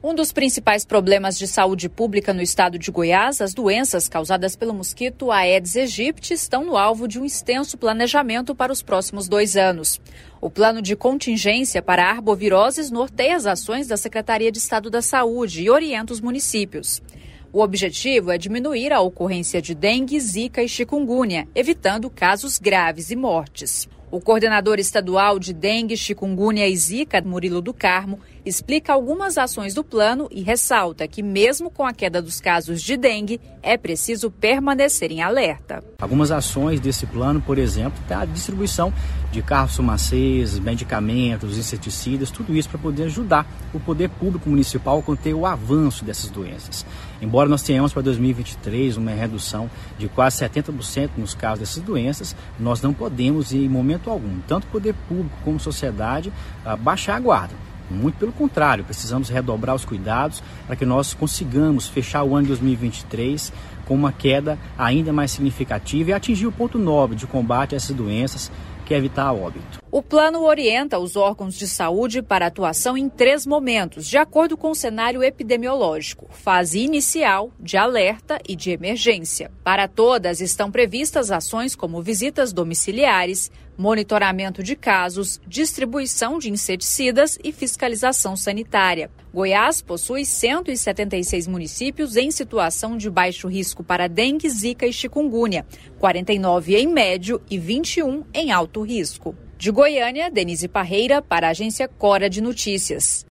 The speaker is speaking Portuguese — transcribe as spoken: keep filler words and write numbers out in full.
Um dos principais problemas de saúde pública no estado de Goiás, as doenças causadas pelo mosquito Aedes aegypti, estão no alvo de um extenso planejamento para os próximos dois anos. O plano de contingência para arboviroses norteia as ações da Secretaria de Estado da Saúde e orienta os municípios. O objetivo é diminuir a ocorrência de dengue, zika e chikungunya, evitando casos graves e mortes. O coordenador estadual de dengue, chikungunya e zika, Murilo do Carmo, explica algumas ações do plano e ressalta que, mesmo com a queda dos casos de dengue, é preciso permanecer em alerta. Algumas ações desse plano, por exemplo, é a distribuição de carros fumacês, medicamentos, inseticidas, tudo isso para poder ajudar o poder público municipal a conter o avanço dessas doenças. Embora nós tenhamos para dois mil e vinte e três uma redução de quase setenta por cento nos casos dessas doenças, nós não podemos, em momento algum, tanto o poder público como a sociedade, baixar a guarda. Muito pelo contrário, precisamos redobrar os cuidados para que nós consigamos fechar o ano de dois mil e vinte e três com uma queda ainda mais significativa e atingir o ponto nobre de combate a essas doenças, que é evitar óbito. O plano orienta os órgãos de saúde para atuação em três momentos, de acordo com o cenário epidemiológico: fase inicial, de alerta e de emergência. Para todas estão previstas ações como visitas domiciliares, monitoramento de casos, distribuição de inseticidas e fiscalização sanitária. Goiás possui cento e setenta e seis municípios em situação de baixo risco para dengue, zika e chikungunya, quarenta e nove em médio e vinte e um em alto risco. De Goiânia, Denise Parreira, para a agência Cora de Notícias.